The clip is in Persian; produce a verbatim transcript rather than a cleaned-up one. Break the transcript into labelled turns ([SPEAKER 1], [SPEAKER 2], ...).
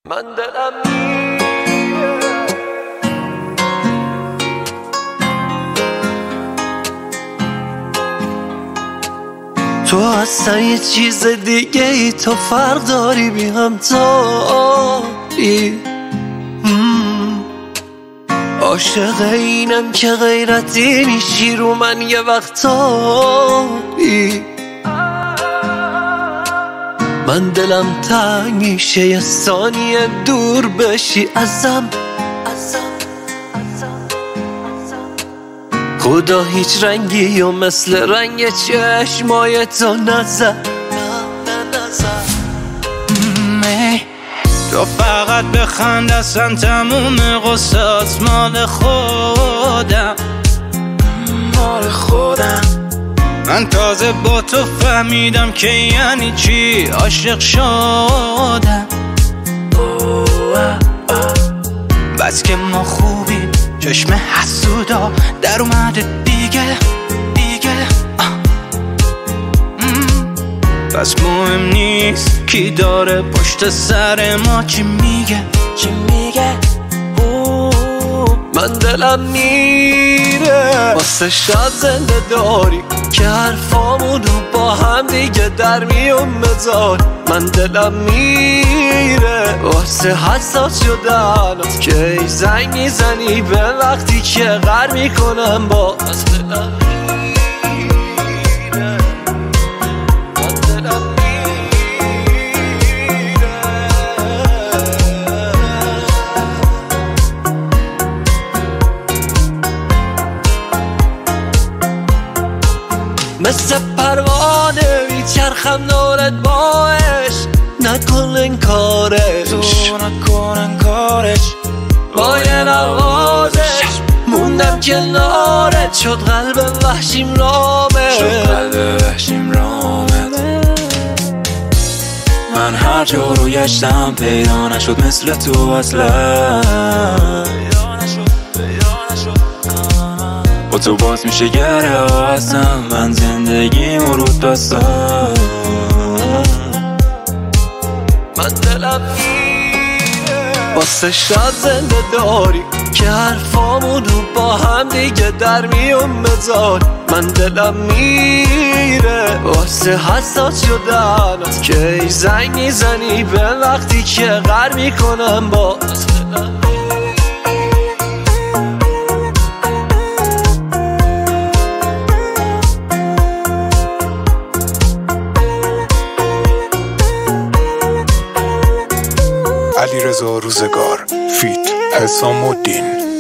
[SPEAKER 1] من دلم میره تو اصلا یه چیز دیگه ای، تو فرق داری بی همتایی. عاشق اینم که غیرتی میشی رو من یه وقتایی. من دلم تنگ میشه یه ثانیه دور بشی ازم. خدا هیچ رنگی و مثل رنگ چشمای تو نزد.
[SPEAKER 2] تو فقط بخند اصلا تموم قصات مال خودم مال خودم. من تازه با تو فهمیدم که یعنی چی عاشق شدم. بس که ما خوبیم چشم حسودا در اومده دیگه دیگه. پس مهم نیست کی داره پشت سر ما چی میگه چی میگه.
[SPEAKER 1] من دلم میره واسه شاد زنده داری که حرفامون رو با هم دیگه در میون بذار. من دلم میره واسه حساس شدنات که ای زنگ میزنی به وقتی که غر میکنم با. از دلم میره من دلم مثل پروانه میچرخم دورت باش. نکن انکارش
[SPEAKER 2] تو نکن انکارش.
[SPEAKER 1] با یه نوازش موندم کنارت. شد قلب وحشیم رامت
[SPEAKER 2] شد قلب وحشیم رامت. من هر جا رو گشتم پیدا نشد مثل تو اصلا. با تو باز میشه گره هستم من زندگی مرود بستم.
[SPEAKER 1] من دلم میره واسه شاد زنده داری که حرفامون رو با هم دیگه در میون بذار. من دلم میره واسه حساس شدنات که ای زنگ میزنی به وقتی که غر میکنم با.
[SPEAKER 3] علیرضا روزگار فیت حسام الدین.